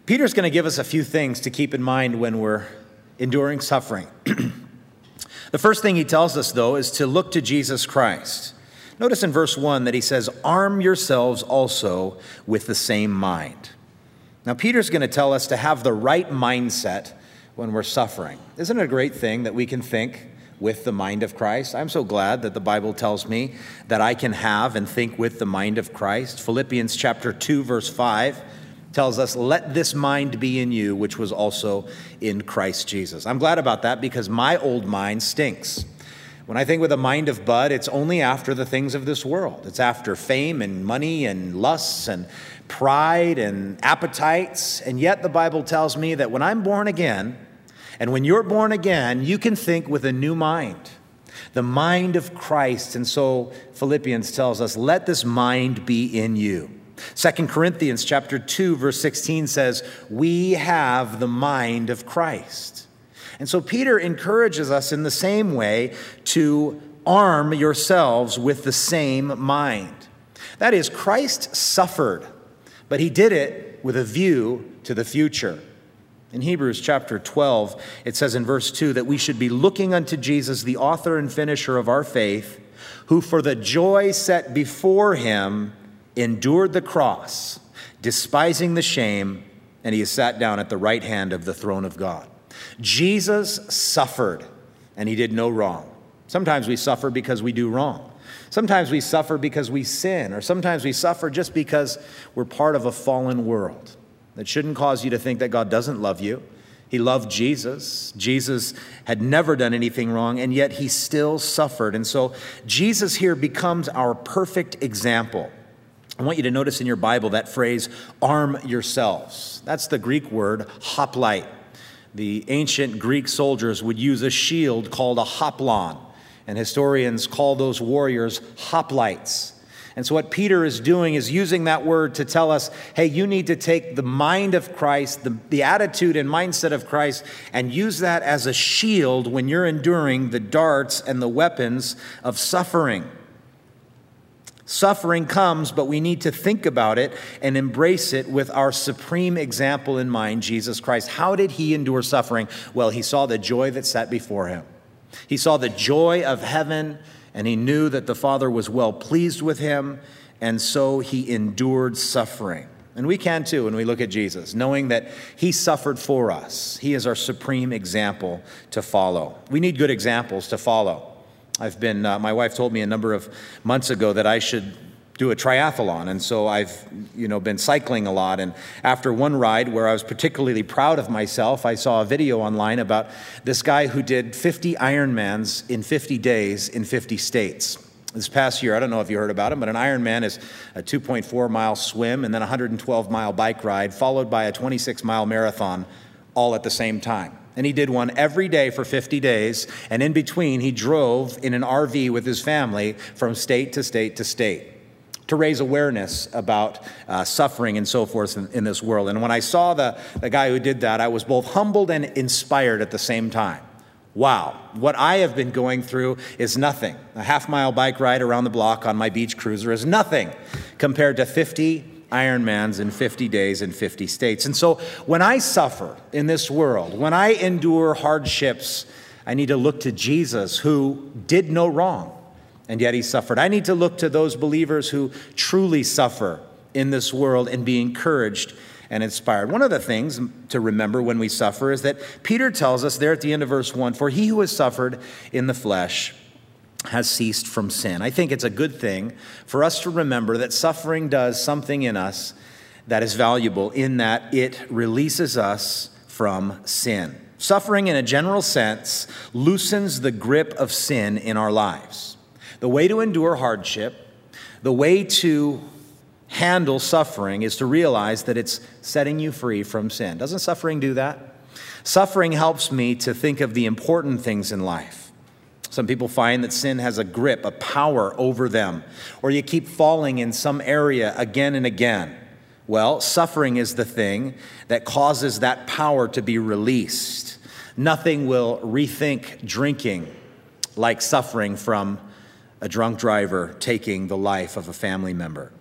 Peter's going to give us a few things to keep in mind when we're enduring suffering. The first thing he tells us, though, is to look to Jesus Christ. Notice in verse 1 that he says, "Arm yourselves also with the same mind." Now, Peter's going to tell us to have the right mindset when we're suffering. Isn't it a great thing that we can think with the mind of Christ? I'm so glad that the Bible tells me that I can have and think with the mind of Christ. Philippians chapter 2, verse 5 tells us, "Let this mind be in you, which was also in Christ Jesus." I'm glad about that because my old mind stinks. When I think with the mind of Bud, it's only after the things of this world. It's after fame and money and lusts and pride and appetites. And yet the Bible tells me that when I'm born again, and when you're born again, you can think with a new mind, the mind of Christ. And so Philippians tells us, let this mind be in you. 2 Corinthians chapter 2, verse 16 says, we have the mind of Christ. And so Peter encourages us in the same way to arm yourselves with the same mind. That is, Christ suffered, but he did it with a view to the future. In Hebrews chapter 12, it says in verse 2 that we should be looking unto Jesus, the author and finisher of our faith, who for the joy set before him endured the cross, despising the shame, and he is sat down at the right hand of the throne of God. Jesus suffered, and he did no wrong. Sometimes we suffer because we do wrong. Sometimes we suffer because we sin, or sometimes we suffer just because we're part of a fallen world. That shouldn't cause you to think that God doesn't love you. He loved Jesus. Jesus had never done anything wrong, and yet he still suffered. And so Jesus here becomes our perfect example. I want you to notice in your Bible that phrase, arm yourselves. That's the Greek word, hoplite. The ancient Greek soldiers would use a shield called a hoplon, and historians call those warriors hoplites. And so what Peter is doing is using that word to tell us, hey, you need to take the mind of Christ, the attitude and mindset of Christ, and use that as a shield when you're enduring the darts and the weapons of suffering. Suffering comes, but we need to think about it and embrace it with our supreme example in mind, Jesus Christ. How did he endure suffering? Well, he saw the joy that sat before him. He saw the joy of heaven, and he knew that the Father was well pleased with him, and so he endured suffering. And we can too when we look at Jesus, knowing that he suffered for us. He is our supreme example to follow. We need good examples to follow. My wife told me a number of months ago that I should do a triathlon, and so I've been cycling a lot. And after one ride where I was particularly proud of myself, I saw a video online about this guy who did 50 Ironmans in 50 days in 50 states. This past year, I don't know if you heard about him, but an Ironman is a 2.4-mile swim and then a 112-mile bike ride, followed by a 26-mile marathon, all at the same time. And he did one every day for 50 days, and in between, he drove in an RV with his family from state to state to state to raise awareness about suffering and so forth in this world. And when I saw the guy who did that, I was both humbled and inspired at the same time. Wow, what I have been going through is nothing. A half-mile bike ride around the block on my beach cruiser is nothing compared to 50 Ironmans in 50 days in 50 states. And so when I suffer in this world, when I endure hardships, I need to look to Jesus who did no wrong, and yet he suffered. I need to look to those believers who truly suffer in this world and be encouraged and inspired. One of the things to remember when we suffer is that Peter tells us there at the end of verse 1, for he who has suffered in the flesh has ceased from sin. I think it's a good thing for us to remember that suffering does something in us that is valuable in that it releases us from sin. Suffering, in a general sense, loosens the grip of sin in our lives. The way to endure hardship, the way to handle suffering is to realize that it's setting you free from sin. Doesn't suffering do that? Suffering helps me to think of the important things in life. Some people find that sin has a grip, a power over them, or you keep falling in some area again and again. Well, suffering is the thing that causes that power to be released. Nothing will rethink drinking like suffering from a drunk driver taking the life of a family member.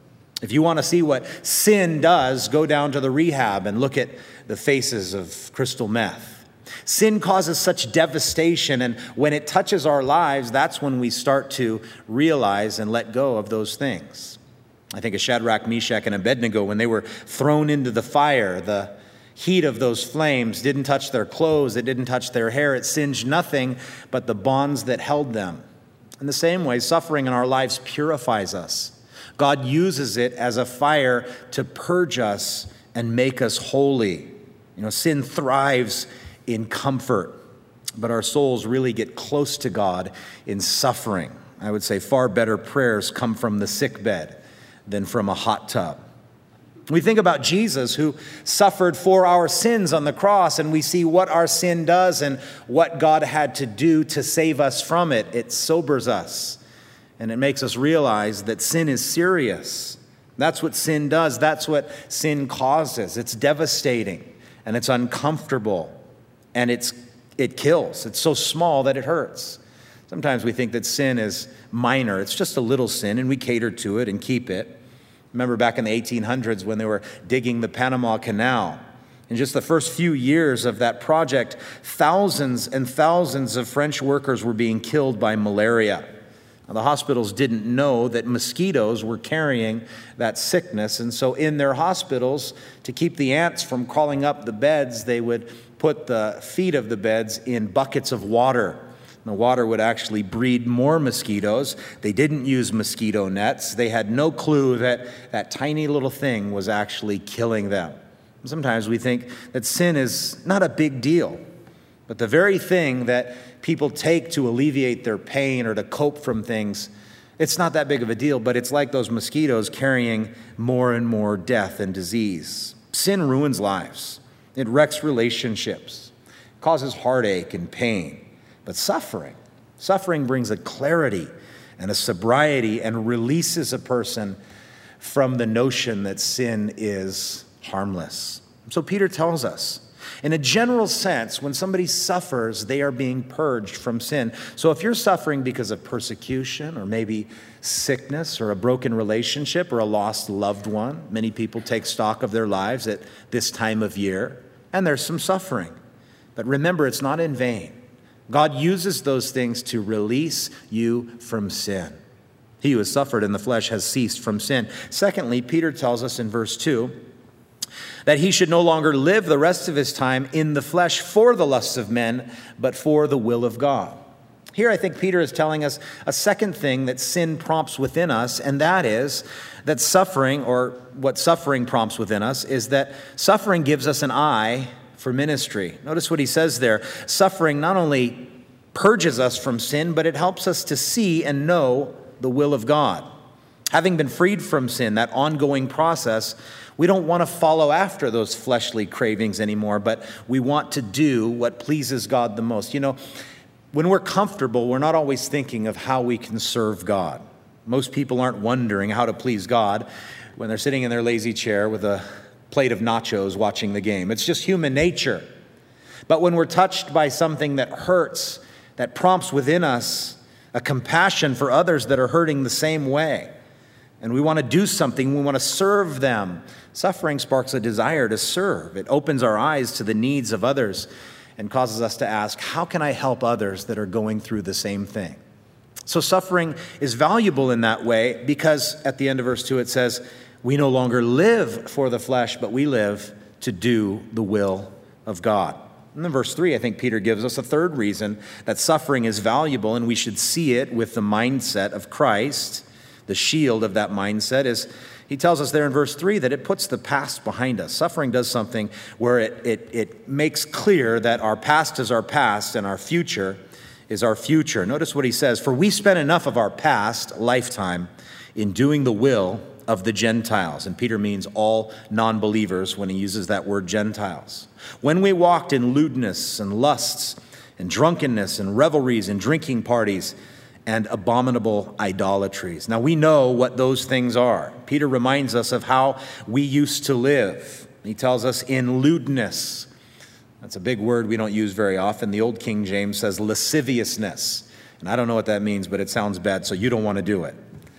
If you want to see what sin does, go down to the rehab and look at the faces of crystal meth. Sin causes such devastation, and when it touches our lives, that's when we start to realize and let go of those things. I think of Shadrach, Meshach, and Abednego when they were thrown into the fire. The heat of those flames didn't touch their clothes, it didn't touch their hair, it singed nothing but the bonds that held them. In the same way, suffering in our lives purifies us. God uses it as a fire to purge us and make us holy. Sin thrives in comfort, but our souls really get close to God in suffering. I would say far better prayers come from the sickbed than from a hot tub. We think about Jesus, who suffered for our sins on the cross, and we see what our sin does and what God had to do to save us from it. It sobers us, and it makes us realize that sin is serious. That's what sin does. That's what sin causes. It's devastating, and it's uncomfortable, and it kills. It's so small that it hurts. Sometimes we think that sin is minor. It's just a little sin, and we cater to it and keep it. Remember back in the 1800s when they were digging the Panama Canal. In just the first few years of that project, thousands and thousands of French workers were being killed by malaria. Now, the hospitals didn't know that mosquitoes were carrying that sickness, and so in their hospitals, to keep the ants from crawling up the beds, they would put the feet of the beds in buckets of water. The water would actually breed more mosquitoes. They didn't use mosquito nets. They had no clue that that tiny little thing was actually killing them. Sometimes we think that sin is not a big deal, but the very thing that people take to alleviate their pain or to cope from things, it's not that big of a deal, but it's like those mosquitoes carrying more and more death and disease. Sin ruins lives. It wrecks relationships, causes heartache and pain. But suffering brings a clarity and a sobriety and releases a person from the notion that sin is harmless. So Peter tells us, in a general sense, when somebody suffers, they are being purged from sin. So if you're suffering because of persecution or maybe sickness or a broken relationship or a lost loved one, many people take stock of their lives at this time of year, and there's some suffering. But remember, it's not in vain. God uses those things to release you from sin. He who has suffered in the flesh has ceased from sin. Secondly, Peter tells us in verse 2 that he should no longer live the rest of his time in the flesh for the lusts of men, but for the will of God. Here I think Peter is telling us a second thing that sin prompts within us, and that is that suffering, or what suffering prompts within us, is that suffering gives us an eye for ministry. Notice what he says there. Suffering not only purges us from sin, but it helps us to see and know the will of God. Having been freed from sin, that ongoing process, we don't want to follow after those fleshly cravings anymore, but we want to do what pleases God the most. When we're comfortable, we're not always thinking of how we can serve God. Most people aren't wondering how to please God when they're sitting in their lazy chair with a plate of nachos watching the game. It's just human nature. But when we're touched by something that hurts, that prompts within us a compassion for others that are hurting the same way, and we want to do something, we want to serve them, suffering sparks a desire to serve. It opens our eyes to the needs of others and causes us to ask, how can I help others that are going through the same thing? So suffering is valuable in that way because at the end of verse 2 it says, we no longer live for the flesh, but we live to do the will of God. And then verse 3, I think Peter gives us a third reason that suffering is valuable, and we should see it with the mindset of Christ. The shield of that mindset is, he tells us there in verse 3 that it puts the past behind us. Suffering does something where it makes clear that our past is our past and our future is our future. Notice what he says, for we spent enough of our past lifetime in doing the will of the Gentiles. And Peter means all non-believers when he uses that word Gentiles. When we walked in lewdness and lusts and drunkenness and revelries and drinking parties and abominable idolatries. Now we know what those things are. Peter reminds us of how we used to live. He tells us in lewdness. That's a big word we don't use very often. The old King James says lasciviousness. And I don't know what that means, but it sounds bad, so you don't want to do it.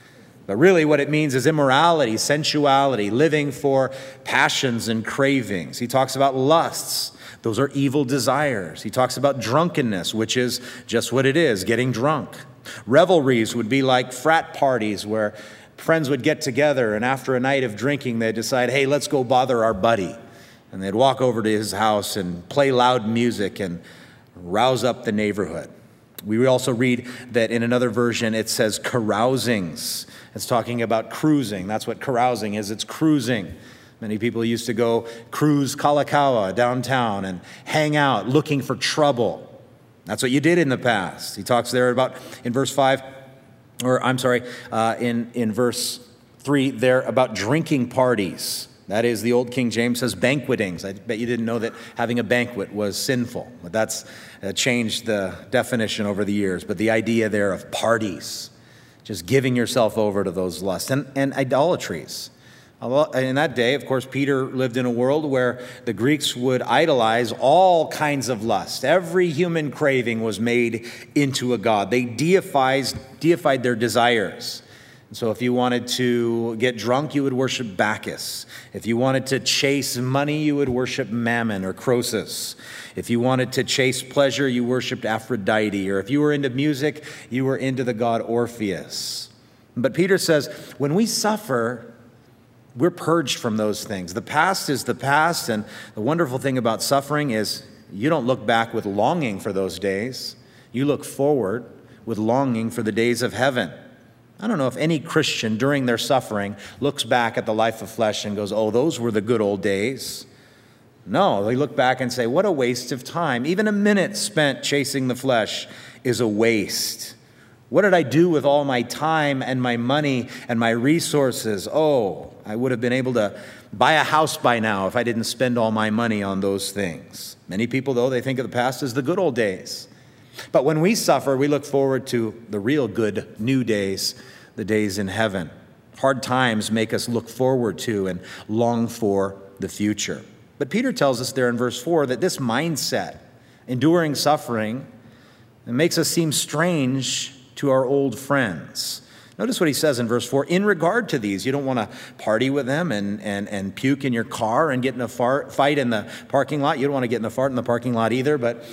But really what it means is immorality, sensuality, living for passions and cravings. He talks about lusts. Those are evil desires. He talks about drunkenness, which is just what it is, getting drunk. Revelries would be like frat parties where friends would get together and after a night of drinking, they'd decide, hey, let's go bother our buddy. And they'd walk over to his house and play loud music and rouse up the neighborhood. We also read that in another version it says carousings. It's talking about cruising. That's what carousing is. It's cruising. Many people used to go cruise Kalakaua downtown and hang out looking for trouble. That's what you did in the past. He talks there about in verse 5, in verse 3 there about drinking parties. That is, the old King James says banquetings. I bet you didn't know that having a banquet was sinful. But that's changed the definition over the years. But the idea there of parties, just giving yourself over to those lusts and idolatries. In that day, of course, Peter lived in a world where the Greeks would idolize all kinds of lust. Every human craving was made into a god. They deified their desires. So if you wanted to get drunk, you would worship Bacchus. If you wanted to chase money, you would worship Mammon or Croesus. If you wanted to chase pleasure, you worshiped Aphrodite. Or if you were into music, you were into the god Orpheus. But Peter says, when we suffer, we're purged from those things. The past is the past, and the wonderful thing about suffering is you don't look back with longing for those days. You look forward with longing for the days of heaven. I don't know if any Christian during their suffering looks back at the life of flesh and goes, oh, those were the good old days. No, they look back and say, what a waste of time. Even a minute spent chasing the flesh is a waste. What did I do with all my time and my money and my resources? Oh, I would have been able to buy a house by now if I didn't spend all my money on those things. Many people, though, they think of the past as the good old days. But when we suffer, we look forward to the real good new days, the days in heaven. Hard times make us look forward to and long for the future. But Peter tells us there in verse 4 that this mindset, enduring suffering, it makes us seem strange to our old friends. Notice what he says in verse 4. In regard to these, you don't want to party with them and puke in your car and get in a fight in the parking lot. You don't want to get in a fart in the parking lot either, but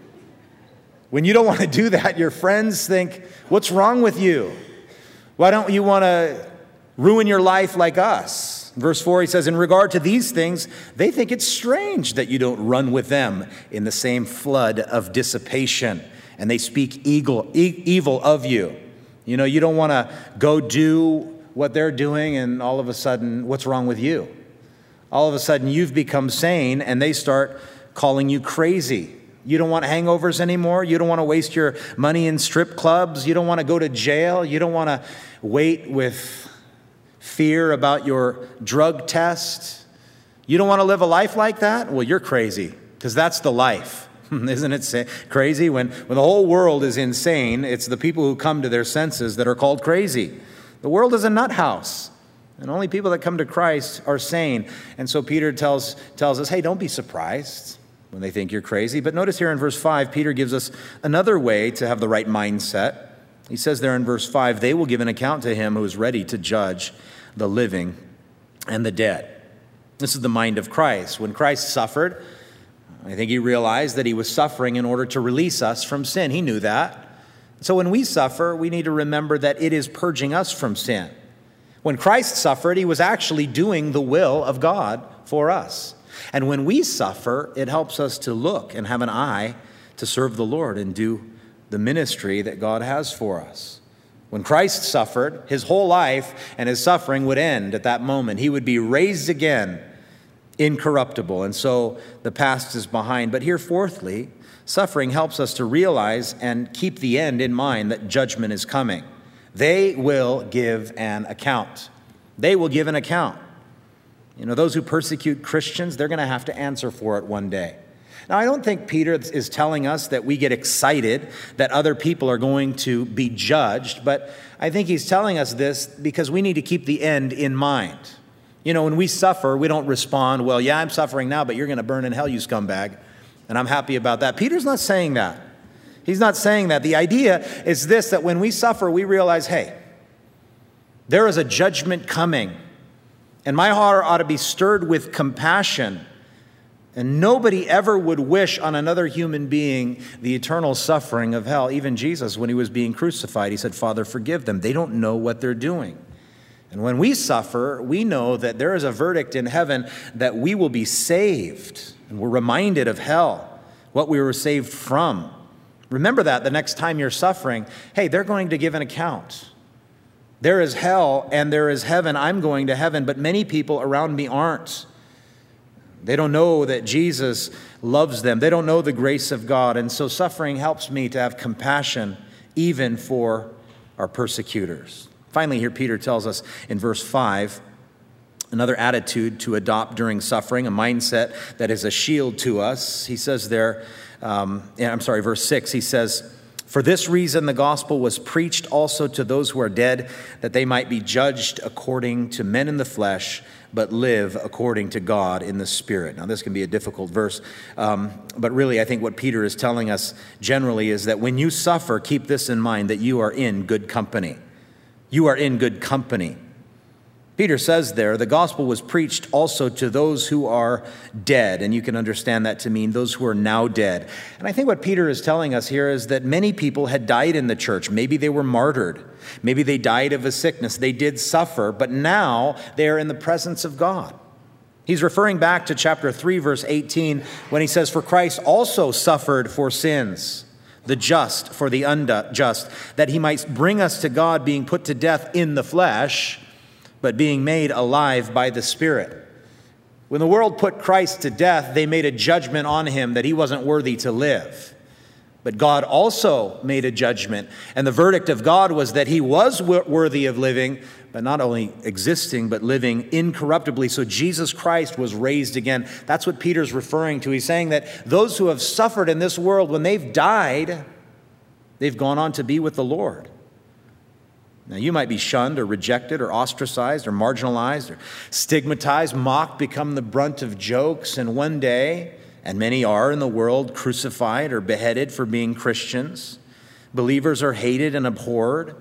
when you don't want to do that, your friends think, what's wrong with you? Why don't you want to ruin your life like us? Verse 4, he says, in regard to these things, they think it's strange that you don't run with them in the same flood of dissipation, and they speak evil of you. You know, you don't want to go do what they're doing, and all of a sudden, what's wrong with you? All of a sudden, you've become sane, and they start calling you crazy. You don't want hangovers anymore. You don't want to waste your money in strip clubs. You don't want to go to jail. You don't want to wait with fear about your drug test. You don't want to live a life like that? Well, you're crazy, because that's the life. Isn't it crazy? When the whole world is insane, it's the people who come to their senses that are called crazy. The world is a nut house, and only people that come to Christ are sane. And so Peter tells us, hey, don't be surprised when they think you're crazy. But notice here in verse 5, Peter gives us another way to have the right mindset. He says there in verse 5, they will give an account to him who is ready to judge the living and the dead. This is the mind of Christ. When Christ suffered, I think he realized that he was suffering in order to release us from sin. He knew that. So when we suffer, we need to remember that it is purging us from sin. When Christ suffered, he was actually doing the will of God for us. And when we suffer, it helps us to look and have an eye to serve the Lord and do the ministry that God has for us. When Christ suffered, his whole life and his suffering would end at that moment. He would be raised again, incorruptible. And so the past is behind. But here, fourthly, suffering helps us to realize and keep the end in mind that judgment is coming. They will give an account. They will give an account. You know, those who persecute Christians, they're going to have to answer for it one day. Now, I don't think Peter is telling us that we get excited that other people are going to be judged, but I think he's telling us this because we need to keep the end in mind. You know, when we suffer, we don't respond, well, yeah, I'm suffering now, but you're going to burn in hell, you scumbag, and I'm happy about that. Peter's not saying that. He's not saying that. The idea is this, that when we suffer, we realize, hey, There is a judgment coming, and my heart ought to be stirred with compassion. And nobody ever would wish on another human being the eternal suffering of hell. Even Jesus, when he was being crucified, he said, Father, forgive them. They don't know what they're doing. And when we suffer, we know that there is a verdict in heaven that we will be saved. And we're reminded of hell, what we were saved from. Remember that the next time you're suffering. Hey, they're going to give an account. There is hell and there is heaven. I'm going to heaven, but many people around me aren't. They don't know that Jesus loves them. They don't know the grace of God. And so suffering helps me to have compassion even for our persecutors. Finally, here Peter tells us in verse 5, another attitude to adopt during suffering, a mindset that is a shield to us. He says there, verse 6, he says, for this reason the gospel was preached also to those who are dead, that they might be judged according to men in the flesh, but live according to God in the Spirit. Now, this can be a difficult verse, but really I think what Peter is telling us generally is that when you suffer, keep this in mind, that you are in good company. You are in good company. Peter says there, the gospel was preached also to those who are dead, and you can understand that to mean those who are now dead. And I think what Peter is telling us here is that many people had died in the church. Maybe they were martyred. Maybe they died of a sickness. They did suffer, but now they are in the presence of God. He's referring back to chapter 3, verse 18, when he says, for Christ also suffered for sins, the just for the unjust, that he might bring us to God, being put to death in the flesh, but being made alive by the Spirit. When the world put Christ to death, they made a judgment on him that he wasn't worthy to live. But God also made a judgment, and the verdict of God was that he was worthy of living, but not only existing, but living incorruptibly. So Jesus Christ was raised again. That's what Peter's referring to. He's saying that those who have suffered in this world, when they've died, they've gone on to be with the Lord. Now, you might be shunned or rejected or ostracized or marginalized or stigmatized, mocked, become the brunt of jokes, and one day, and many are in the world, crucified or beheaded for being Christians. Believers are hated and abhorred,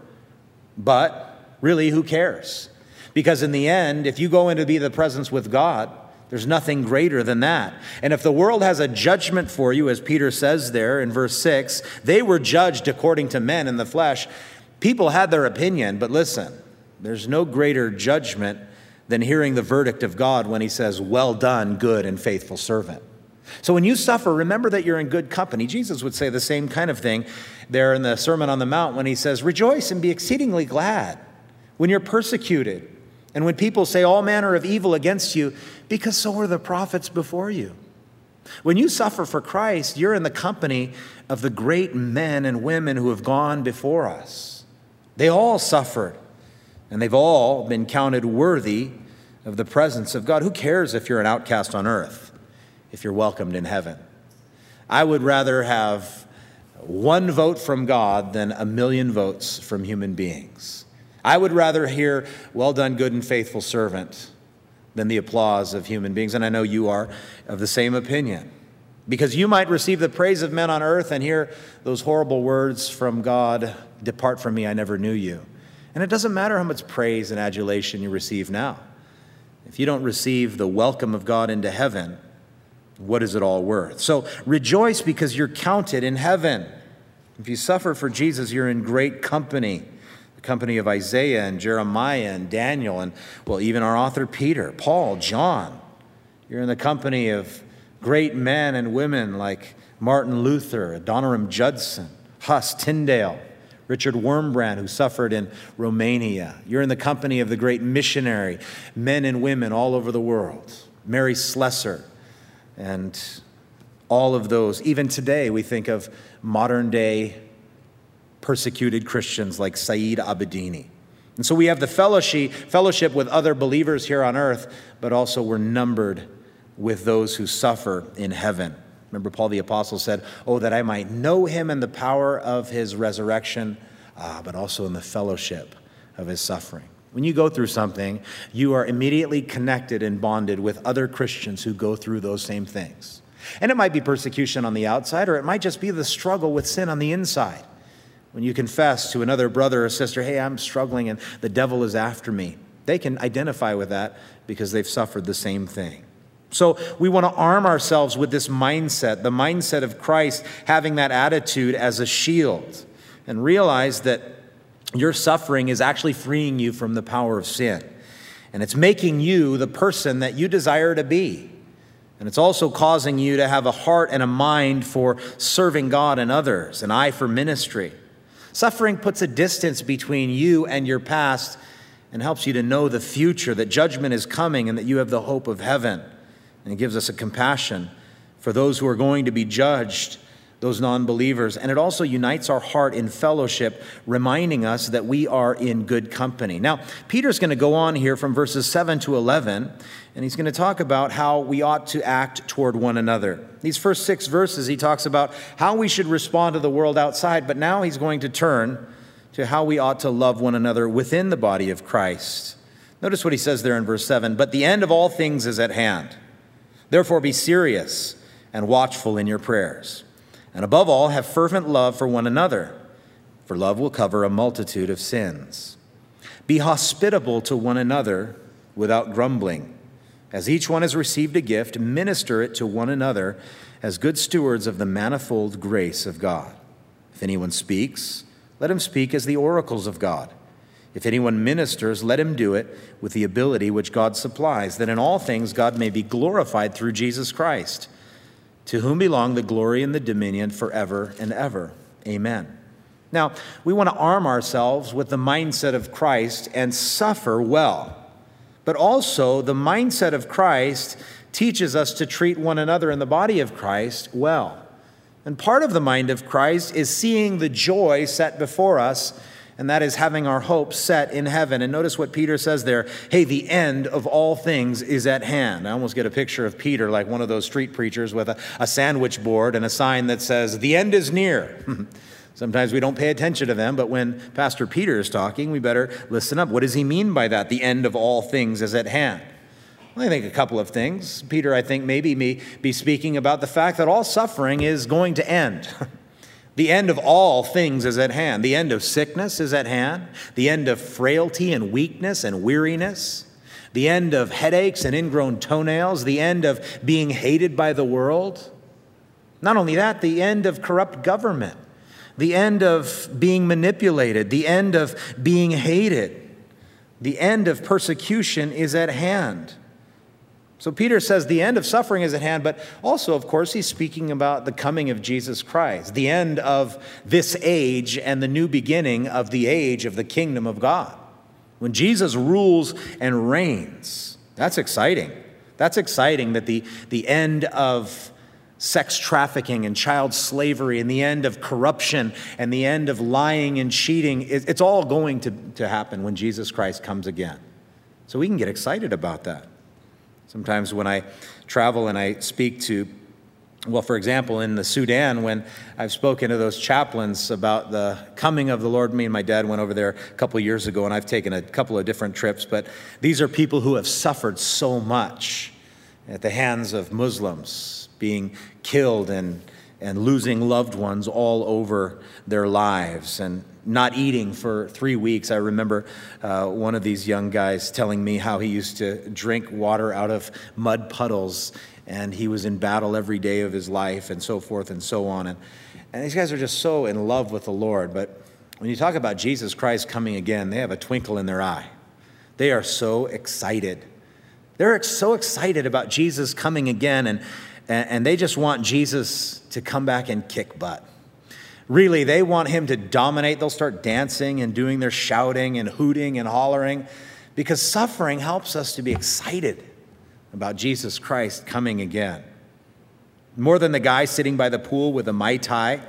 but really, who cares? Because in the end, if you go into be the presence with God, there's nothing greater than that. And if the world has a judgment for you, as Peter says there in verse 6, they were judged according to men in the flesh. People had their opinion, but listen, there's no greater judgment than hearing the verdict of God when he says, well done, good and faithful servant. So when you suffer, remember that you're in good company. Jesus would say the same kind of thing there in the Sermon on the Mount when he says, rejoice and be exceedingly glad when you're persecuted and when people say all manner of evil against you, because so were the prophets before you. When you suffer for Christ, you're in the company of the great men and women who have gone before us. They all suffered, and they've all been counted worthy of the presence of God. Who cares if you're an outcast on earth, if you're welcomed in heaven? I would rather have one vote from God than 1,000,000 votes from human beings. I would rather hear, well done, good and faithful servant, than the applause of human beings. And I know you are of the same opinion. Because you might receive the praise of men on earth and hear those horrible words from God, depart from me, I never knew you. And it doesn't matter how much praise and adulation you receive now. If you don't receive the welcome of God into heaven, what is it all worth? So rejoice because you're counted in heaven. If you suffer for Jesus, you're in great company. The company of Isaiah and Jeremiah and Daniel and, well, even our author Peter, Paul, John. You're in the company of great men and women like Martin Luther, Adoniram Judson, Huss, Tyndale, Richard Wurmbrand, who suffered in Romania. You're in the company of the great missionary men and women all over the world. Mary Slessor and all of those. Even today, we think of modern day persecuted Christians like Saeed Abedini. And so we have the fellowship with other believers here on earth, but also we're numbered with those who suffer in heaven. Remember, Paul the Apostle said, oh, that I might know him and the power of his resurrection, but also in the fellowship of his suffering. When you go through something, you are immediately connected and bonded with other Christians who go through those same things. And it might be persecution on the outside, or it might just be the struggle with sin on the inside. When you confess to another brother or sister, hey, I'm struggling and the devil is after me, they can identify with that because they've suffered the same thing. So we want to arm ourselves with this mindset, the mindset of Christ, having that attitude as a shield, and realize that your suffering is actually freeing you from the power of sin. And it's making you the person that you desire to be. And it's also causing you to have a heart and a mind for serving God and others, an eye for ministry. Suffering puts a distance between you and your past and helps you to know the future, that judgment is coming and that you have the hope of heaven. And it gives us a compassion for those who are going to be judged, those non-believers. And it also unites our heart in fellowship, reminding us that we are in good company. Now, Peter's going to go on here from verses 7 to 11, and he's going to talk about how we ought to act toward one another. These first 6 verses, he talks about how we should respond to the world outside, but now he's going to turn to how we ought to love one another within the body of Christ. Notice what he says there in verse 7, but the end of all things is at hand. Therefore be serious and watchful in your prayers. And above all, have fervent love for one another, for love will cover a multitude of sins. Be hospitable to one another without grumbling. As each one has received a gift, minister it to one another as good stewards of the manifold grace of God. If anyone speaks, let him speak as the oracles of God. If anyone ministers, let him do it with the ability which God supplies, that in all things God may be glorified through Jesus Christ, to whom belong the glory and the dominion forever and ever. Amen. Now, we want to arm ourselves with the mindset of Christ and suffer well. But also, the mindset of Christ teaches us to treat one another in the body of Christ well. And part of the mind of Christ is seeing the joy set before us, and that is having our hope set in heaven. And notice what Peter says there. Hey, the end of all things is at hand. I almost get a picture of Peter like one of those street preachers with a sandwich board and a sign that says, the end is near. Sometimes we don't pay attention to them, but when Pastor Peter is talking, we better listen up. What does he mean by that? The end of all things is at hand. Well, I think a couple of things. Peter, I think, maybe be speaking about the fact that all suffering is going to end. The end of all things is at hand. The end of sickness is at hand. The end of frailty and weakness and weariness. The end of headaches and ingrown toenails. The end of being hated by the world. Not only that, the end of corrupt government. The end of being manipulated. The end of being hated. The end of persecution is at hand. So Peter says the end of suffering is at hand, but also, of course, he's speaking about the coming of Jesus Christ, the end of this age and the new beginning of the age of the kingdom of God. When Jesus rules and reigns, that's exciting. That's exciting that the end of sex trafficking and child slavery and the end of corruption and the end of lying and cheating, it's all going to happen when Jesus Christ comes again. So we can get excited about that. Sometimes when I travel and I speak to, well, for example, in the Sudan, when I've spoken to those chaplains about the coming of the Lord, me and my dad went over there a couple of years ago, and I've taken a couple of different trips, but these are people who have suffered so much at the hands of Muslims, being killed and losing loved ones all over their lives and not eating for 3 weeks. I remember one of these young guys telling me how he used to drink water out of mud puddles, and he was in battle every day of his life and so forth and so on. And these guys are just so in love with the Lord. But when you talk about Jesus Christ coming again, they have a twinkle in their eye. They are so excited. They're so excited about Jesus coming again, and they just want Jesus to come back and kick butt. Really, they want him to dominate. They'll start dancing and doing their shouting and hooting and hollering because suffering helps us to be excited about Jesus Christ coming again. More than the guy sitting by the pool with a Mai Tai.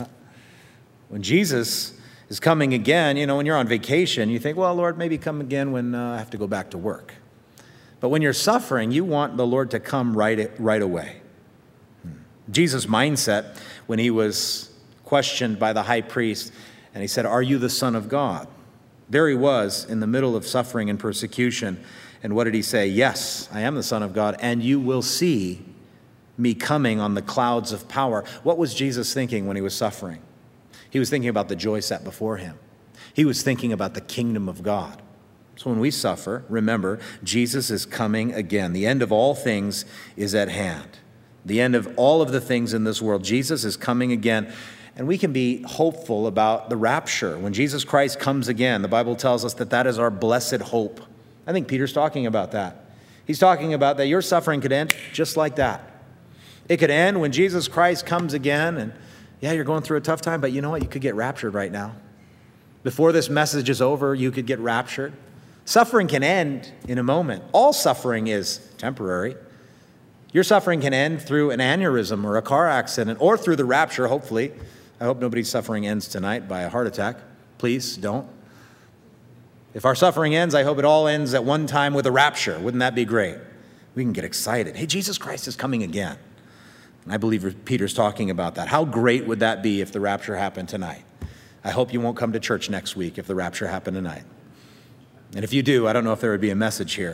When Jesus is coming again, when you're on vacation, you think, well, Lord, maybe come again when I have to go back to work. But when you're suffering, you want the Lord to come right away. Jesus' mindset when he was questioned by the high priest, and he said, "Are you the Son of God?" There he was in the middle of suffering and persecution. And what did he say? "Yes, I am the Son of God, and you will see me coming on the clouds of power." What was Jesus thinking when he was suffering? He was thinking about the joy set before him. He was thinking about the kingdom of God. So when we suffer, remember, Jesus is coming again. The end of all things is at hand. The end of all of the things in this world, Jesus is coming again. And we can be hopeful about the rapture. When Jesus Christ comes again, the Bible tells us that that is our blessed hope. I think Peter's talking about that. He's talking about that your suffering could end just like that. It could end when Jesus Christ comes again, and yeah, you're going through a tough time, but you know what? You could get raptured right now. Before this message is over, you could get raptured. Suffering can end in a moment. All suffering is temporary. Your suffering can end through an aneurysm or a car accident or through the rapture, hopefully. I hope nobody's suffering ends tonight by a heart attack. Please don't. If our suffering ends, I hope it all ends at one time with a rapture. Wouldn't that be great? We can get excited. Hey, Jesus Christ is coming again. And I believe Peter's talking about that. How great would that be if the rapture happened tonight? I hope you won't come to church next week if the rapture happened tonight. And if you do, I don't know if there would be a message here.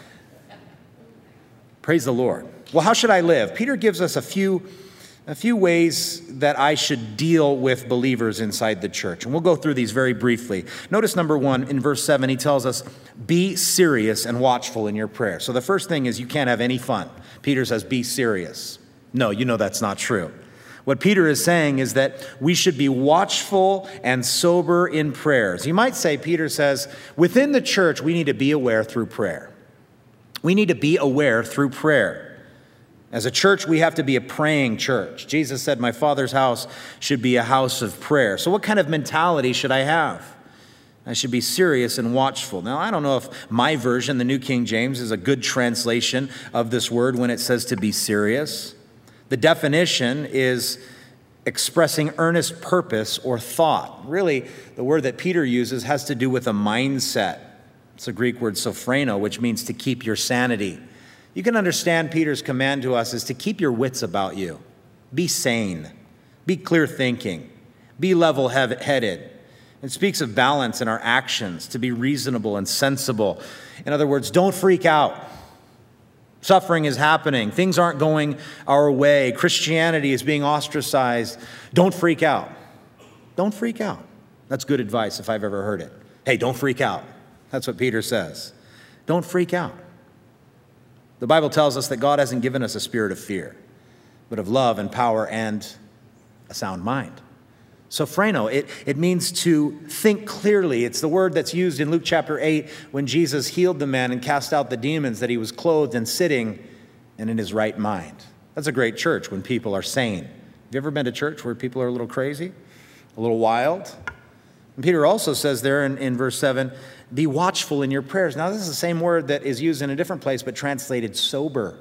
Praise the Lord. Well, how should I live? Peter gives us a few ways that I should deal with believers inside the church. And we'll go through these very briefly. Notice number 1, in verse 7, he tells us, be serious and watchful in your prayer. So the first thing is you can't have any fun. Peter says, be serious. No, you know that's not true. What Peter is saying is that we should be watchful and sober in prayers. You might say, Peter says, within the church, we need to be aware through prayer. We need to be aware through prayer. As a church, we have to be a praying church. Jesus said, my Father's house should be a house of prayer. So what kind of mentality should I have? I should be serious and watchful. Now, I don't know if my version, the New King James, is a good translation of this word when it says to be serious. The definition is expressing earnest purpose or thought. Really, the word that Peter uses has to do with a mindset. It's a Greek word sophreno, which means to keep your sanity. You can understand Peter's command to us is to keep your wits about you. Be sane. Be clear thinking. Be level-headed. It speaks of balance in our actions, to be reasonable and sensible. In other words, don't freak out. Suffering is happening. Things aren't going our way. Christianity is being ostracized. Don't freak out. Don't freak out. That's good advice if I've ever heard it. Hey, don't freak out. That's what Peter says. Don't freak out. The Bible tells us that God hasn't given us a spirit of fear, but of love and power and a sound mind. Sophreno, it means to think clearly. It's the word that's used in Luke chapter 8 when Jesus healed the man and cast out the demons, that he was clothed and sitting and in his right mind. That's a great church when people are sane. Have you ever been to church where people are a little crazy, a little wild? And Peter also says there in verse 7, be watchful in your prayers. Now, this is the same word that is used in a different place, but translated sober.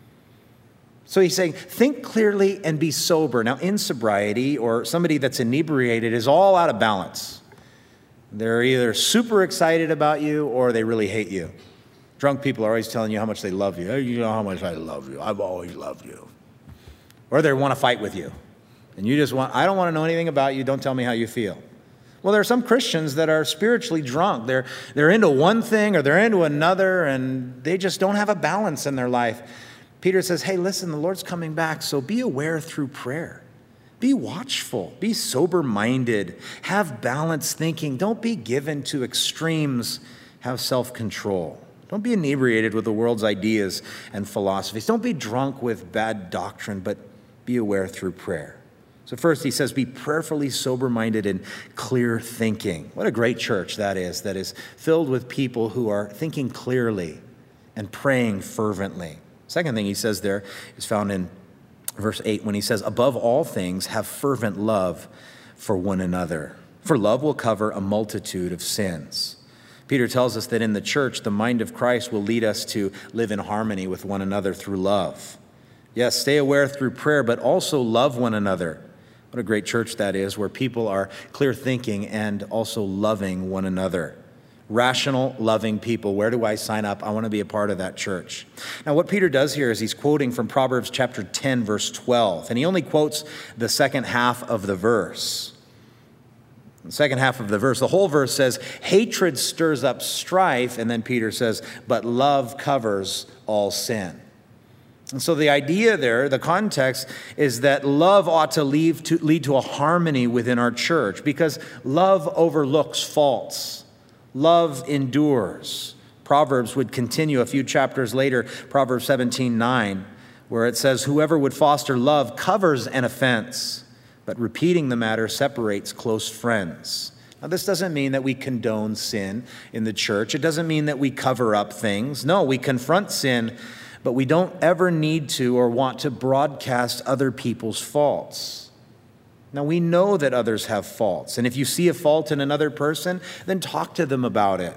So he's saying, think clearly and be sober. Now, in sobriety, or somebody that's inebriated is all out of balance. They're either super excited about you or they really hate you. Drunk people are always telling you how much they love you. Hey, you know how much I love you. I've always loved you. Or they want to fight with you. And you just I don't want to know anything about you. Don't tell me how you feel. Well, there are some Christians that are spiritually drunk. They're into one thing or they're into another, and they just don't have a balance in their life. Peter says, hey, listen, the Lord's coming back, so be aware through prayer. Be watchful. Be sober-minded. Have balanced thinking. Don't be given to extremes. Have self-control. Don't be inebriated with the world's ideas and philosophies. Don't be drunk with bad doctrine, but be aware through prayer. So first he says, be prayerfully sober-minded and clear thinking. What a great church that is filled with people who are thinking clearly and praying fervently. Second thing he says there is found in verse 8 when he says, above all things, have fervent love for one another. For love will cover a multitude of sins. Peter tells us that in the church, the mind of Christ will lead us to live in harmony with one another through love. Yes, stay aware through prayer, but also love one another. What a great church that is, where people are clear thinking and also loving one another. Rational, loving people. Where do I sign up? I want to be a part of that church. Now, what Peter does here is he's quoting from Proverbs chapter 10, verse 12. And he only quotes the second half of the verse. The second half of the verse, the whole verse says, hatred stirs up strife. And then Peter says, but love covers all sin. And so the idea there, the context, is that love ought to lead to a harmony within our church, because love overlooks faults. Love endures. Proverbs would continue a few chapters later, Proverbs 17:9, where it says, "Whoever would foster love covers an offense, but repeating the matter separates close friends." Now, this doesn't mean that we condone sin in the church. It doesn't mean that we cover up things. No, we confront sin, but we don't ever need to or want to broadcast other people's faults. Now, we know that others have faults, and if you see a fault in another person, then talk to them about it.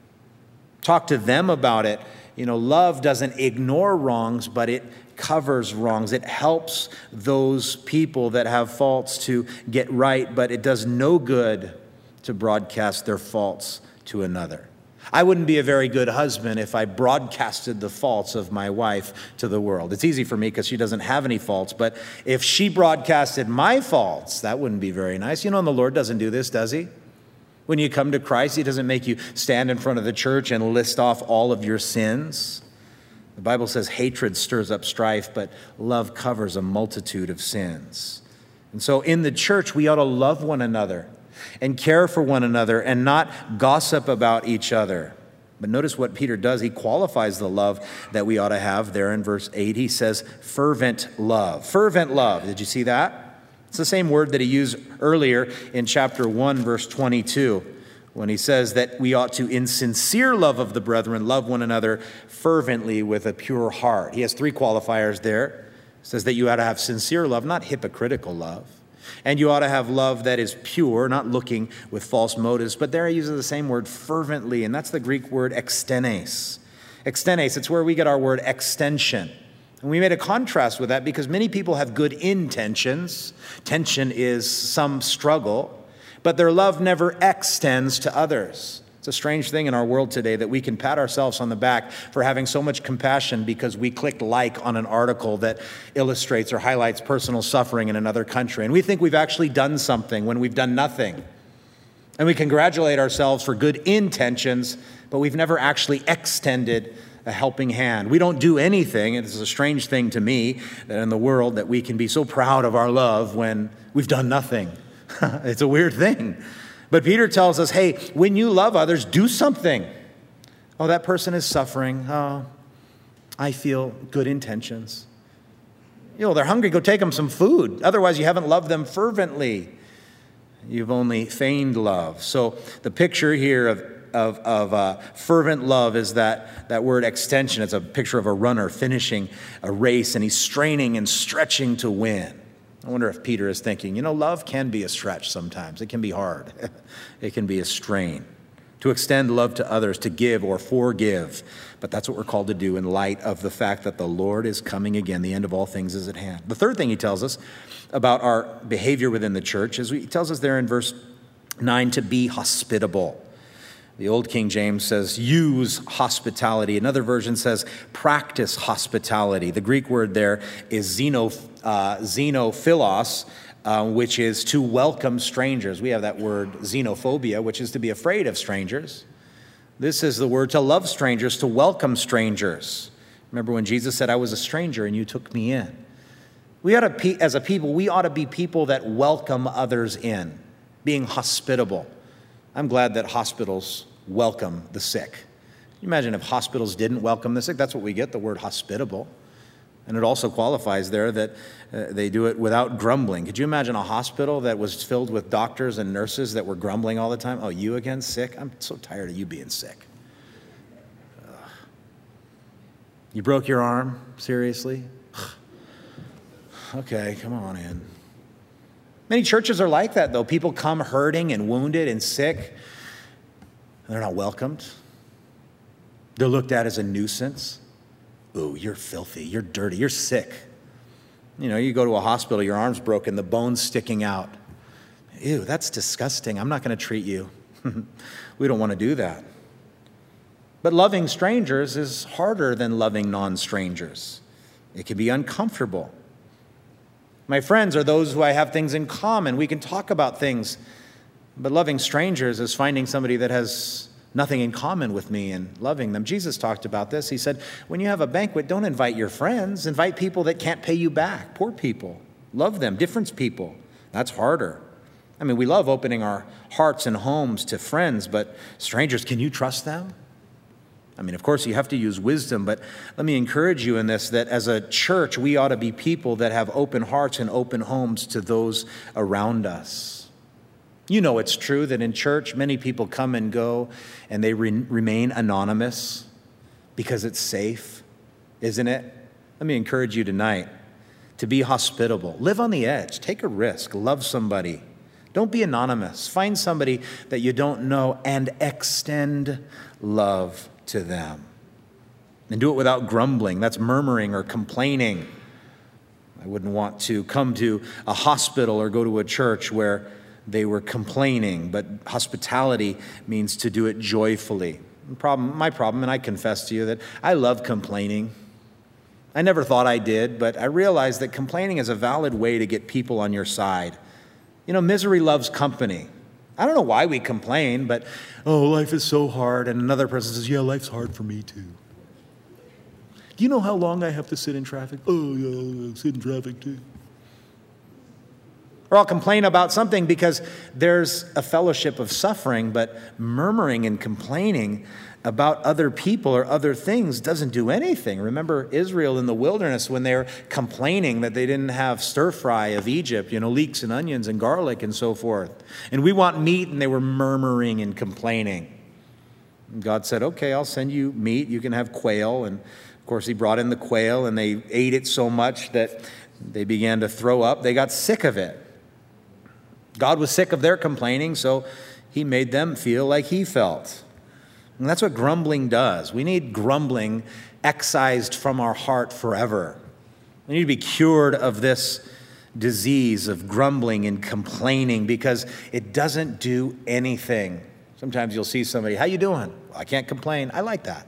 Talk to them about it. Love doesn't ignore wrongs, but it covers wrongs. It helps those people that have faults to get right, but it does no good to broadcast their faults to another. I wouldn't be a very good husband if I broadcasted the faults of my wife to the world. It's easy for me because she doesn't have any faults, but if she broadcasted my faults, that wouldn't be very nice. And the Lord doesn't do this, does he? When you come to Christ, he doesn't make you stand in front of the church and list off all of your sins. The Bible says hatred stirs up strife, but love covers a multitude of sins. And so in the church, we ought to love one another and care for one another and not gossip about each other. But notice what Peter does. He qualifies the love that we ought to have there in verse 8. He says, fervent love. Fervent love. Did you see that? It's the same word that he used earlier in chapter 1, verse 22, when he says that we ought to, in sincere love of the brethren, love one another fervently with a pure heart. He has three qualifiers there. He says that you ought to have sincere love, not hypocritical love. And you ought to have love that is pure, not looking with false motives. But there he uses the same word, fervently, and that's the Greek word extenes. Extenes, it's where we get our word extension. And we made a contrast with that because many people have good intentions. Tension is some struggle, but their love never extends to others. It's a strange thing in our world today that we can pat ourselves on the back for having so much compassion because we clicked like on an article that illustrates or highlights personal suffering in another country. And we think we've actually done something when we've done nothing. And we congratulate ourselves for good intentions, but we've never actually extended a helping hand. We don't do anything, and it's a strange thing to me that in the world that we can be so proud of our love when we've done nothing. It's a weird thing. But Peter tells us, hey, when you love others, do something. Oh, that person is suffering. Oh, I feel good intentions. They're hungry. Go take them some food. Otherwise, you haven't loved them fervently. You've only feigned love. So the picture here of fervent love is that word extension. It's a picture of a runner finishing a race, and he's straining and stretching to win. I wonder if Peter is thinking, love can be a stretch sometimes. It can be hard. It can be a strain. To extend love to others, to give or forgive. But that's what we're called to do in light of the fact that the Lord is coming again. The end of all things is at hand. The third thing he tells us about our behavior within the church is he tells us there in verse 9 to be hospitable. The old King James says, use hospitality. Another version says, practice hospitality. The Greek word there is xenophilos, which is to welcome strangers. We have that word xenophobia, which is to be afraid of strangers. This is the word to love strangers, to welcome strangers. Remember when Jesus said, I was a stranger and you took me in. We ought to, as a people, we ought to be people that welcome others in, being hospitable. I'm glad that hospitals welcome the sick. Can you imagine if hospitals didn't welcome the sick? That's what we get, the word hospitable. And it also qualifies there that they do it without grumbling. Could you imagine a hospital that was filled with doctors and nurses that were grumbling all the time? Oh, you again, sick? I'm so tired of you being sick. You broke your arm? Seriously? Okay, come on in. Many churches are like that, though. People come hurting and wounded and sick. And they're not welcomed. They're looked at as a nuisance. Ooh, you're filthy. You're dirty. You're sick. You go to a hospital, your arm's broken, the bone's sticking out. Ew, that's disgusting. I'm not going to treat you. We don't want to do that. But loving strangers is harder than loving non-strangers. It can be uncomfortable. My friends are those who I have things in common. We can talk about things. But loving strangers is finding somebody that has nothing in common with me in loving them. Jesus talked about this. He said, when you have a banquet, don't invite your friends. Invite people that can't pay you back, poor people. Love them, difference people. That's harder. I mean, we love opening our hearts and homes to friends, but strangers, can you trust them? I mean, of course, you have to use wisdom, but let me encourage you in this, that as a church, we ought to be people that have open hearts and open homes to those around us. You know it's true that in church, many people come and go, and they remain anonymous because it's safe, isn't it? Let me encourage you tonight to be hospitable. Live on the edge. Take a risk. Love somebody. Don't be anonymous. Find somebody that you don't know and extend love to them. And do it without grumbling. That's murmuring or complaining. I wouldn't want to come to a hospital or go to a church where they were complaining, but hospitality means to do it joyfully. My problem, and I confess to you that I love complaining. I never thought I did, but I realized that complaining is a valid way to get people on your side. You know, misery loves company. I don't know why we complain, but, oh, life is so hard. And another person says, yeah, life's hard for me too. Do you know how long I have to sit in traffic? Oh, yeah, I sit in traffic too. Or I'll complain about something because there's a fellowship of suffering, but murmuring and complaining about other people or other things doesn't do anything. Remember Israel in the wilderness when they were complaining that they didn't have stir fry of Egypt, leeks and onions and garlic and so forth. And we want meat, and they were murmuring and complaining. And God said, okay, I'll send you meat. You can have quail. And of course, he brought in the quail, and they ate it so much that they began to throw up. They got sick of it. God was sick of their complaining, so he made them feel like he felt. And that's what grumbling does. We need grumbling excised from our heart forever. We need to be cured of this disease of grumbling and complaining because it doesn't do anything. Sometimes you'll see somebody, how you doing? Well, I can't complain. I like that.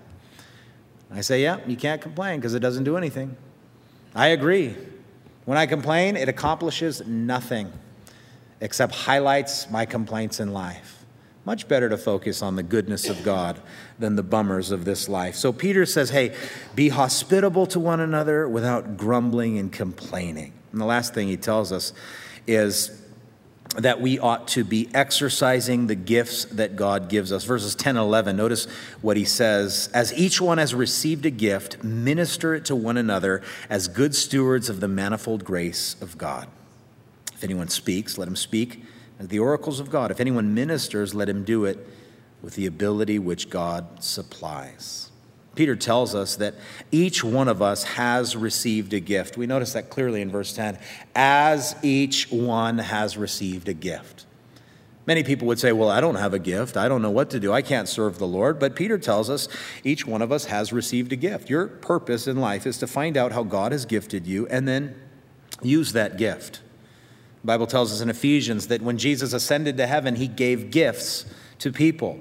I say, yeah, you can't complain because it doesn't do anything. I agree. When I complain, it accomplishes nothing except highlights my complaints in life. Much better to focus on the goodness of God than the bummers of this life. So Peter says, hey, be hospitable to one another without grumbling and complaining. And the last thing he tells us is that we ought to be exercising the gifts that God gives us. Verses 10 and 11, notice what he says. As each one has received a gift, minister it to one another as good stewards of the manifold grace of God. If anyone speaks, let him speak as the oracles of God. If anyone ministers, let him do it with the ability which God supplies. Peter tells us that each one of us has received a gift. We notice that clearly in verse 10. As each one has received a gift. Many people would say, well, I don't have a gift. I don't know what to do. I can't serve the Lord. But Peter tells us each one of us has received a gift. Your purpose in life is to find out how God has gifted you and then use that gift. The Bible tells us in Ephesians that when Jesus ascended to heaven, he gave gifts to people.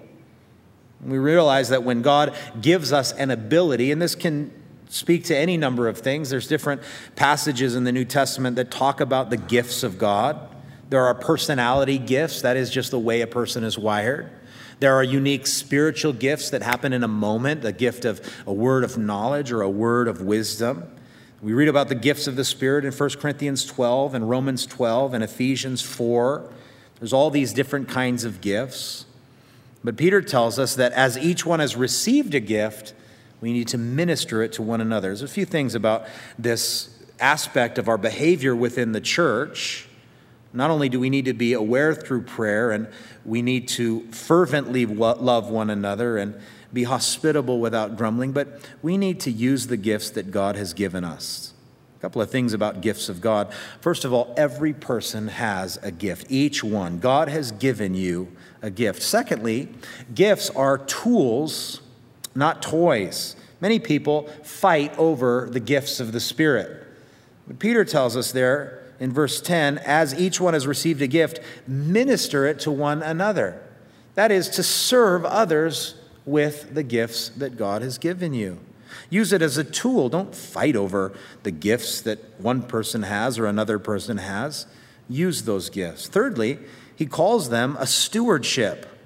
We realize that when God gives us an ability, and this can speak to any number of things, there's different passages in the New Testament that talk about the gifts of God. There are personality gifts, that is just the way a person is wired. There are unique spiritual gifts that happen in a moment, a gift of a word of knowledge or a word of wisdom. We read about the gifts of the Spirit in 1 Corinthians 12 and Romans 12 and Ephesians 4. There's all these different kinds of gifts. But Peter tells us that as each one has received a gift, we need to minister it to one another. There's a few things about this aspect of our behavior within the church. Not only do we need to be aware through prayer, and we need to fervently love one another and be hospitable without grumbling, but we need to use the gifts that God has given us. A couple of things about gifts of God. First of all, every person has a gift. Each one. God has given you a gift. Secondly, gifts are tools, not toys. Many people fight over the gifts of the Spirit. But Peter tells us there in verse 10, as each one has received a gift, minister it to one another. That is, to serve others with the gifts that God has given you. Use it as a tool. Don't fight over the gifts that one person has or another person has. Use those gifts. Thirdly, he calls them a stewardship.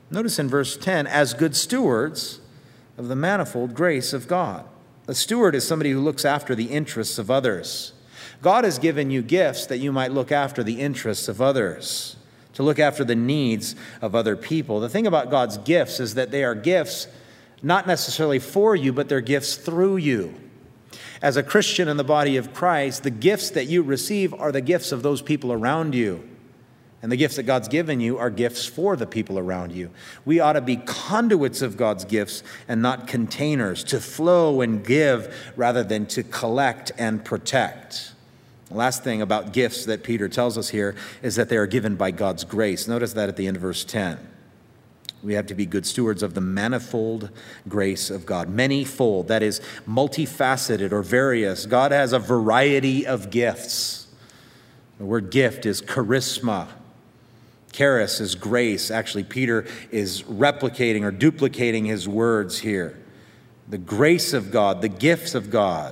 Notice in verse 10, as good stewards of the manifold grace of God. A steward is somebody who looks after the interests of others. God has given you gifts that you might look after the interests of others, to look after the needs of other people. The thing about God's gifts is that they are gifts not necessarily for you, but they're gifts through you. As a Christian in the body of Christ, the gifts that you receive are the gifts of those people around you. And the gifts that God's given you are gifts for the people around you. We ought to be conduits of God's gifts and not containers, to flow and give rather than to collect and protect. The last thing about gifts that Peter tells us here is that they are given by God's grace. Notice that at the end of verse 10. We have to be good stewards of the manifold grace of God. Manyfold, that is multifaceted or various. God has a variety of gifts. The word gift is charisma. Charis is grace. Actually, Peter is replicating or duplicating his words here. The grace of God, the gifts of God.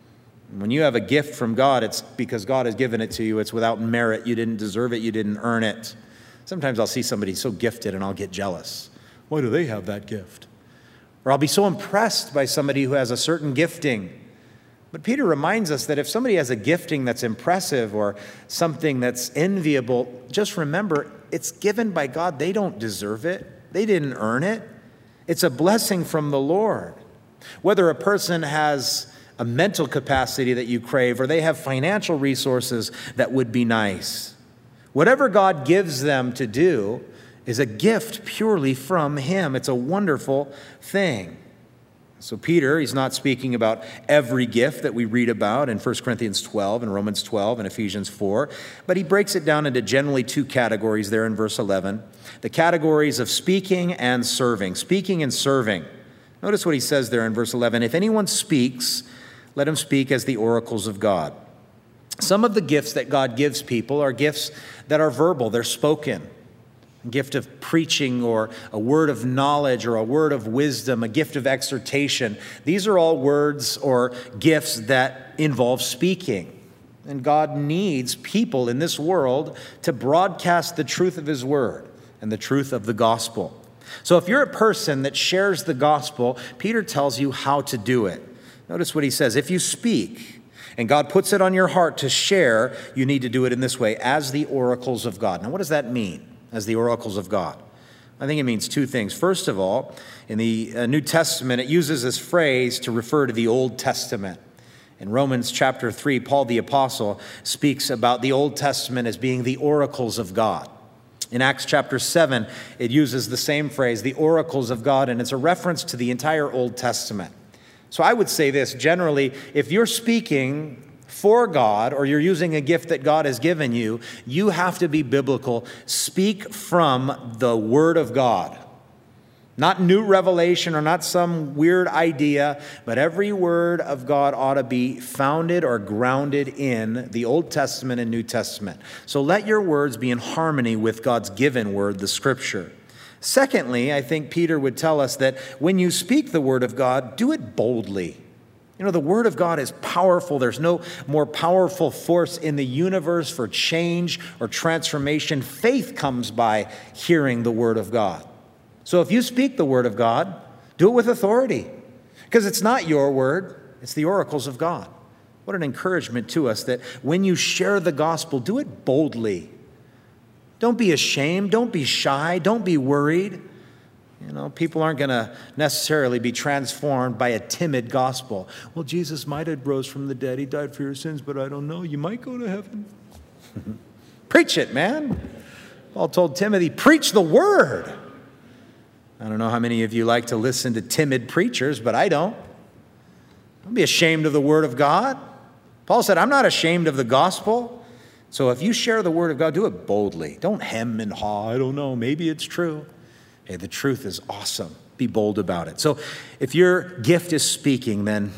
When you have a gift from God, it's because God has given it to you. It's without merit. You didn't deserve it. You didn't earn it. Sometimes I'll see somebody so gifted and I'll get jealous. Why do they have that gift? Or I'll be so impressed by somebody who has a certain gifting. But Peter reminds us that if somebody has a gifting that's impressive or something that's enviable, just remember, it's given by God. They don't deserve it. They didn't earn it. It's a blessing from the Lord. Whether a person has a mental capacity that you crave or they have financial resources that would be nice, whatever God gives them to do is a gift purely from Him. It's a wonderful thing. So Peter, he's not speaking about every gift that we read about in 1 Corinthians 12 and Romans 12 and Ephesians 4, but he breaks it down into generally two categories there in verse 11. The categories of speaking and serving. Speaking and serving. Notice what he says there in verse 11. If anyone speaks, let him speak as the oracles of God. Some of the gifts that God gives people are gifts that are verbal. They're spoken. A gift of preaching or a word of knowledge or a word of wisdom, a gift of exhortation. These are all words or gifts that involve speaking. And God needs people in this world to broadcast the truth of His word and the truth of the gospel. So if you're a person that shares the gospel, Peter tells you how to do it. Notice what he says. If you speak and God puts it on your heart to share, you need to do it in this way, as the oracles of God. Now, what does that mean? As the oracles of God. I think it means two things. First of all, in the New Testament, it uses this phrase to refer to the Old Testament. In Romans chapter 3, Paul the Apostle speaks about the Old Testament as being the oracles of God. In Acts chapter 7, it uses the same phrase, the oracles of God, and it's a reference to the entire Old Testament. So I would say this, generally, if you're speaking for God, or you're using a gift that God has given you, you have to be biblical. Speak from the Word of God. Not new revelation or not some weird idea, but every word of God ought to be founded or grounded in the Old Testament and New Testament. So let your words be in harmony with God's given word, the Scripture. Secondly, I think Peter would tell us that when you speak the Word of God, do it boldly. You know, the Word of God is powerful. There's no more powerful force in the universe for change or transformation. Faith comes by hearing the Word of God. So if you speak the Word of God, do it with authority. Because it's not your word, it's the oracles of God. What an encouragement to us that when you share the gospel, do it boldly. Don't be ashamed. Don't be shy. Don't be worried. You know, people aren't going to necessarily be transformed by a timid gospel. Well, Jesus might have rose from the dead. He died for your sins, but I don't know. You might go to heaven. Preach it, man. Paul told Timothy, preach the word. I don't know how many of you like to listen to timid preachers, but I don't. Don't be ashamed of the word of God. Paul said, I'm not ashamed of the gospel. So if you share the word of God, do it boldly. Don't hem and haw. I don't know. Maybe it's true. Hey, the truth is awesome. Be bold about it. So if your gift is speaking, then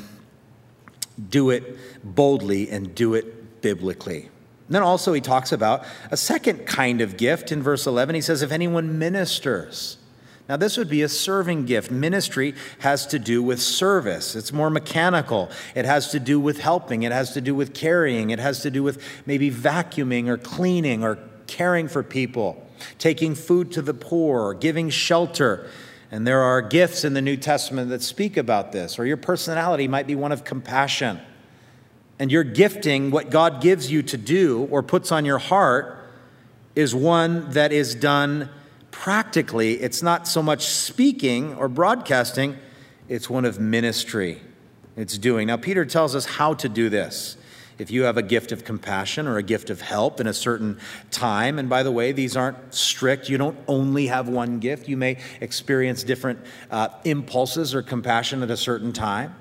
do it boldly and do it biblically. And then also he talks about a second kind of gift. In verse 11, he says, if anyone ministers. Now this would be a serving gift. Ministry has to do with service. It's more mechanical. It has to do with helping. It has to do with carrying. It has to do with maybe vacuuming or cleaning or caring for people. taking food to the poor, giving shelter. And there are gifts in the New Testament that speak about this. Or your personality might be one of compassion. And your gifting, what God gives you to do or puts on your heart, is one that is done practically. It's not so much speaking or broadcasting, it's one of ministry. It's doing. Now, Peter tells us how to do this. If you have a gift of compassion or a gift of help in a certain time, and by the way, these aren't strict. You don't only have one gift. You may experience different impulses or compassion at a certain time.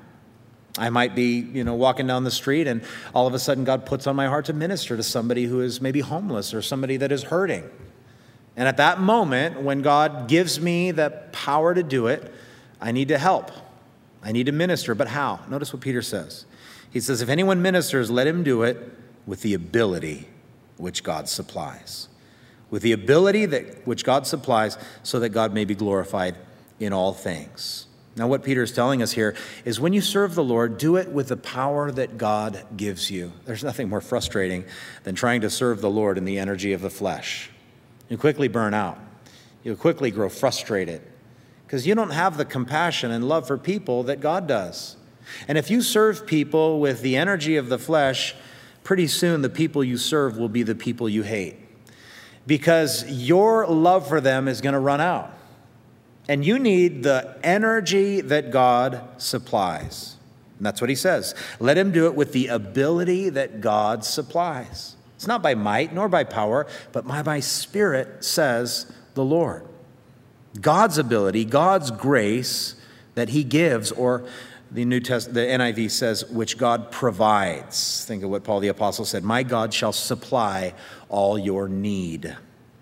I might be, walking down the street and all of a sudden God puts on my heart to minister to somebody who is maybe homeless or somebody that is hurting. And at that moment, when God gives me the power to do it, I need to help. I need to minister. But how? Notice what Peter says. He says, if anyone ministers, let him do it with the ability which God supplies. With the ability which God supplies, so that God may be glorified in all things. Now, what Peter is telling us here is when you serve the Lord, do it with the power that God gives you. There's nothing more frustrating than trying to serve the Lord in the energy of the flesh. You quickly burn out. You'll quickly grow frustrated because you don't have the compassion and love for people that God does. And if you serve people with the energy of the flesh, pretty soon the people you serve will be the people you hate because your love for them is going to run out. And you need the energy that God supplies. And that's what he says. Let him do it with the ability that God supplies. It's not by might nor by power, but by my Spirit, says the Lord. God's ability, God's grace that he gives, or the NIV says, which God provides. Think of what Paul the Apostle said, my God shall supply all your need.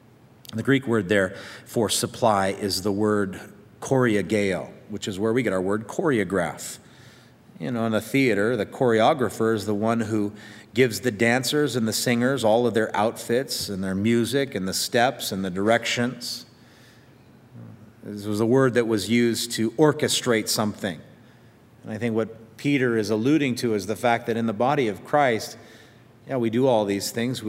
The Greek word there for supply is the word choreageo, which is where we get our word choreograph. In the theater, the choreographer is the one who gives the dancers and the singers all of their outfits and their music and the steps and the directions. This was a word that was used to orchestrate something. And I think what Peter is alluding to is the fact that in the body of Christ, we do all these things.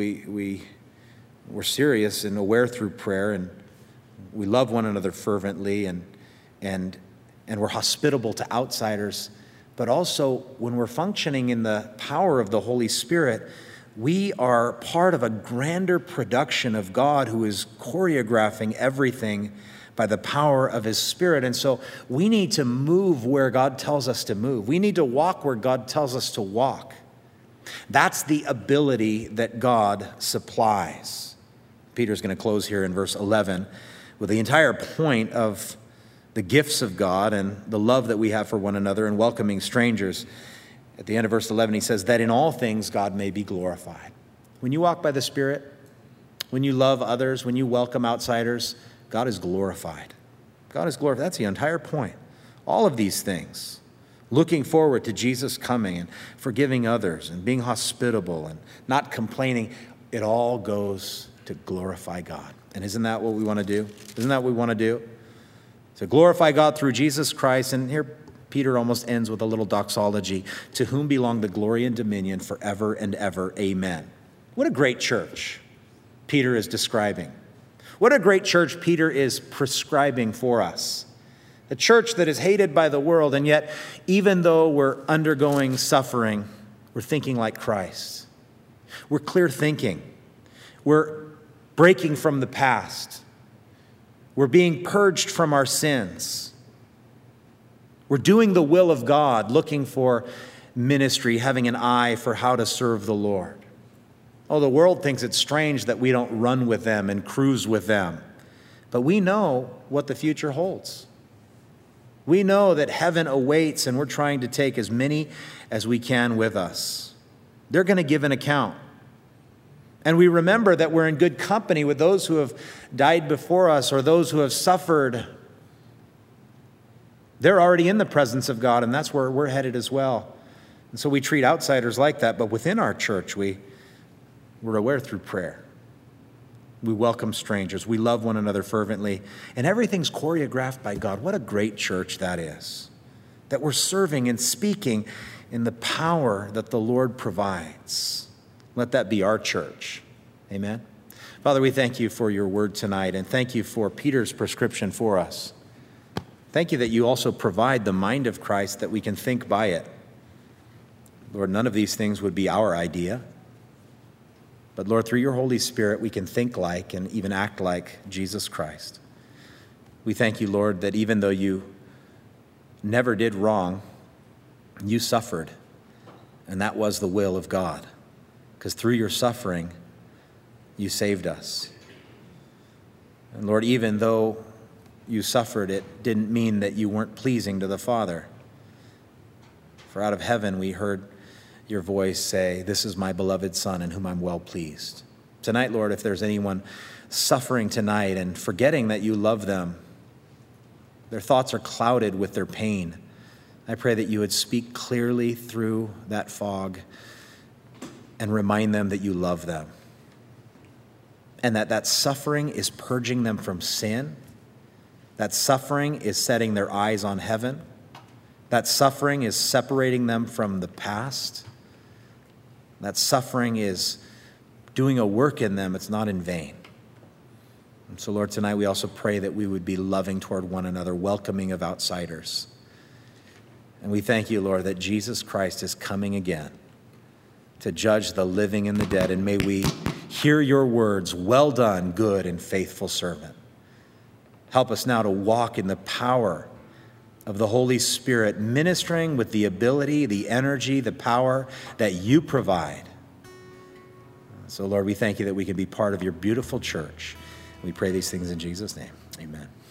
We're serious and aware through prayer, and we love one another fervently, and we're hospitable to outsiders. But also, when we're functioning in the power of the Holy Spirit, we are part of a grander production of God who is choreographing everything by the power of his Spirit. And so we need to move where God tells us to move. We need to walk where God tells us to walk. That's the ability that God supplies. Peter's going to close here in verse 11 with the entire point of the gifts of God and the love that we have for one another and welcoming strangers. At the end of verse 11, he says that in all things God may be glorified. When you walk by the Spirit, when you love others, when you welcome outsiders, God is glorified. God is glorified. That's the entire point. All of these things, looking forward to Jesus coming and forgiving others and being hospitable and not complaining, it all goes to glorify God. And isn't that what we want to do? Isn't that what we want to do? To glorify God through Jesus Christ. And here Peter almost ends with a little doxology. To whom belong the glory and dominion forever and ever. Amen. What a great church Peter is describing. What a great church Peter is prescribing for us. A church that is hated by the world, and yet even though we're undergoing suffering, we're thinking like Christ. We're clear thinking. We're breaking from the past. We're being purged from our sins. We're doing the will of God, looking for ministry, having an eye for how to serve the Lord. Oh, the world thinks it's strange that we don't run with them and cruise with them. But we know what the future holds. We know that heaven awaits, and we're trying to take as many as we can with us. They're going to give an account. And we remember that we're in good company with those who have died before us or those who have suffered. They're already in the presence of God, and that's where we're headed as well. And so we treat outsiders like that, but within our church, we're aware through prayer. We welcome strangers. We love one another fervently. And everything's choreographed by God. What a great church that is. That we're serving and speaking in the power that the Lord provides. Let that be our church. Amen. Father, we thank you for your word tonight, and thank you for Peter's prescription for us. Thank you that you also provide the mind of Christ that we can think by it. Lord, none of these things would be our idea. But Lord, through your Holy Spirit, we can think like and even act like Jesus Christ. We thank you, Lord, that even though you never did wrong, you suffered. And that was the will of God. Because through your suffering, you saved us. And Lord, even though you suffered, it didn't mean that you weren't pleasing to the Father. For out of heaven we heard your voice say, "This is my beloved Son in whom I'm well pleased." Tonight, Lord, if there's anyone suffering tonight and forgetting that you love them, their thoughts are clouded with their pain, I pray that you would speak clearly through that fog and remind them that you love them. And that suffering is purging them from sin. That suffering is setting their eyes on heaven. That suffering is separating them from the past. That suffering is doing a work in them. It's not in vain. And so, Lord, tonight we also pray that we would be loving toward one another, welcoming of outsiders. And we thank you, Lord, that Jesus Christ is coming again to judge the living and the dead. And may we hear your words, "Well done, good and faithful servant." Help us now to walk in the power of the Holy Spirit, ministering with the ability, the energy, the power that you provide. So, Lord, we thank you that we can be part of your beautiful church. We pray these things in Jesus' name. Amen.